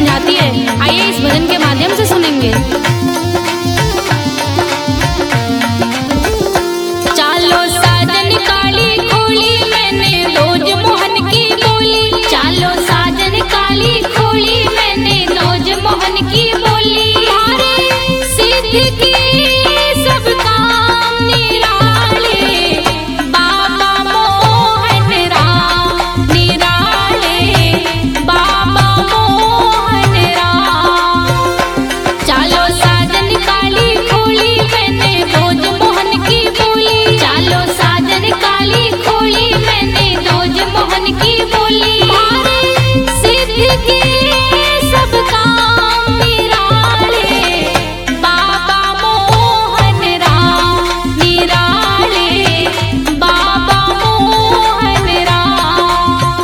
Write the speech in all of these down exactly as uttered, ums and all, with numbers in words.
समझाती है, आइए इस भजन के माध्यम से सुनेंगे। चालो साजन काली खोली मैंने रोज मोहन की बोली, चालो साजन काली खोली मैंने रोज मोहन की बोली। हमारे सिद्ध की सब काम निराले, बाबा मोहन राम निराले, बाबा मोहन राम। चालो साजन काली खोली मैंने रोज मोहन की बोली, चालो साजन काली खोली मैंने रोज मोहन की बोली। हमारे सिद्ध की सब काम निराले, बाबा मोहन राम निराले, बाबा मोहन राम।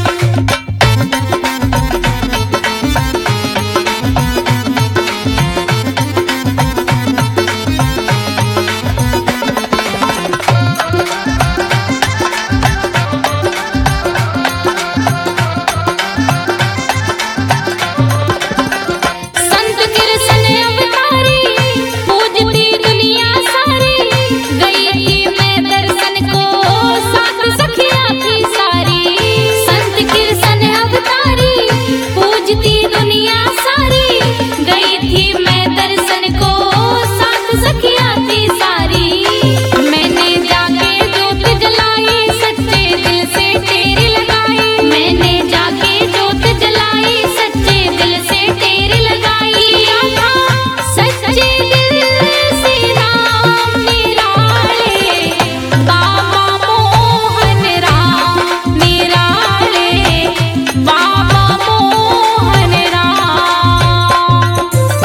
संत कृष्ण अवतारी पूजती दुनिया सारी, गई थी मैं दर्शन को साथ सखिया थी सारी। संत कृष्ण अवतारी पूजती दुनिया सारी, गई थी मैं दर्शन को साथ सखिया थी सारी। मैंने जाके जोत जलाई सच्चे दिल से तेरी लगाई, मैंने जाके जोत जलाई सच्चे दिल से तेरी लगाई। किया था सच्चे दिल से नाम निराले, बाबा मोहन राम निराले, बाबा मोहन राम।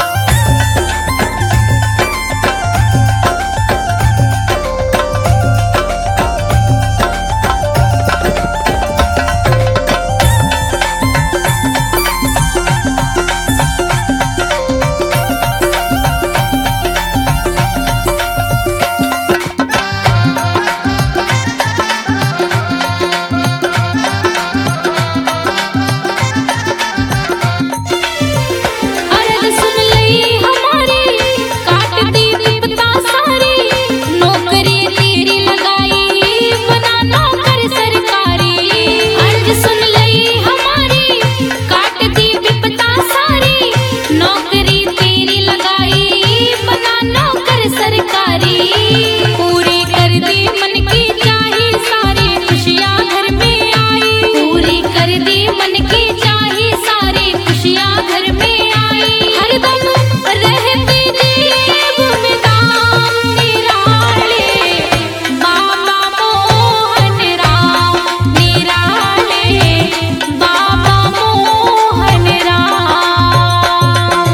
अर्ज सुन लई हमारी काट दी विपदा सारी, नौकरी तेरी लगाई बना नौकर सरकारी। अर्ज सुन लई हमारी काट दी विपदा सारी, नौकरी तेरी लगाई बना नौकर सरकारी। पूरी कर दी मन की चाही सारी खुशियाँ घर में आई, पूरी कर दी मन की चाही सारी खुशियाँ घर में आई। हरदम रहते जीव में दाम निराले, बाबा मोहन राम निराले, बाबा मोहन राम।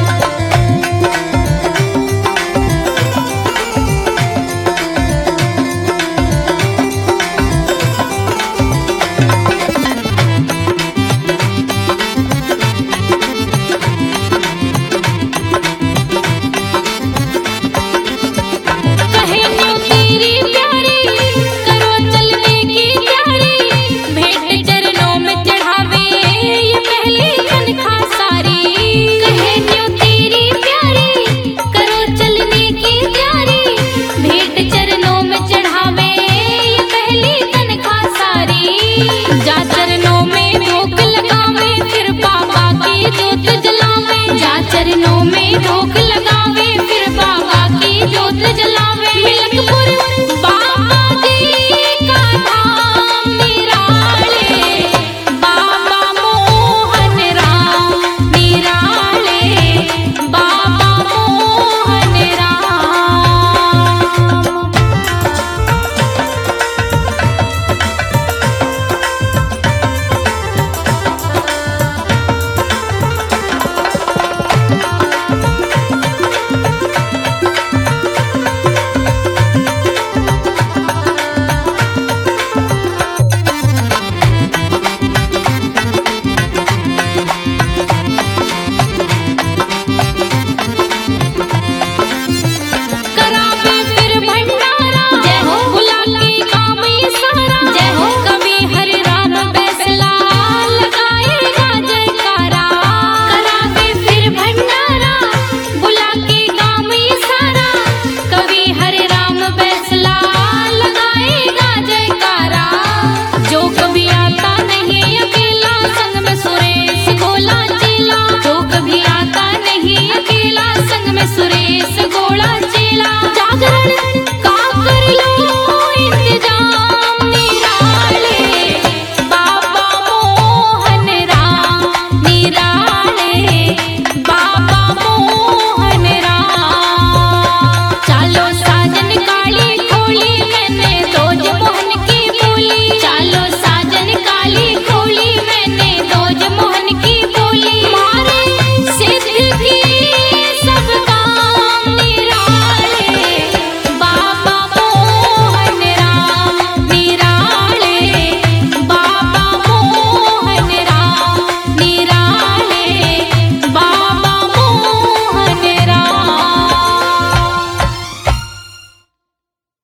कहे न्यू तेरी प्यारी करो चलने की तैयारी, भेंट चरणों में चढ़ावे ये पहली तनख्वाह सारी। कहे न्यू तेरी प्यारी करो चलने की तैयारी, भेंट चरणों में चढ़ावे ये पहली तनख्वाह सारी। जा चरणों में भोग लगावे फिर बाबा की जोत जलावे, जा चरणों में भोग लगावे फिर बाबा की जोत जलावे। मिलकपुर बाबा जी का धाम निराले, बाबा मोहन राम निराले, बाबा मोहन राम। में सुरे